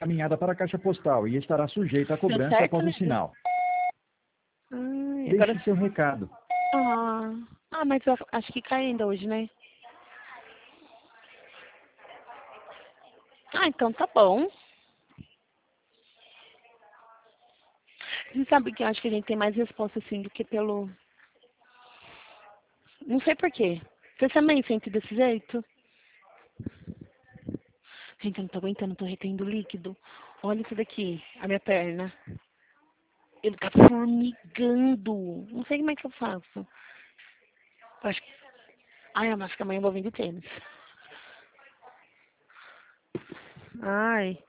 encaminhada para a caixa postal e estará sujeita a Deu cobrança certo, após o né? sinal. Ai, Deixe agora... seu recado. Mas eu acho que cai ainda hoje, né? Então tá bom. Você sabe que eu acho que a gente tem mais resposta assim do que pelo... Não sei por quê. Você também sente desse jeito? Gente, eu não tô aguentando, tô retendo líquido. Olha isso daqui, a minha perna. Ele tá formigando. Não sei como é que eu faço. Eu acho que... eu acho que amanhã eu vou vir de tênis. Ai.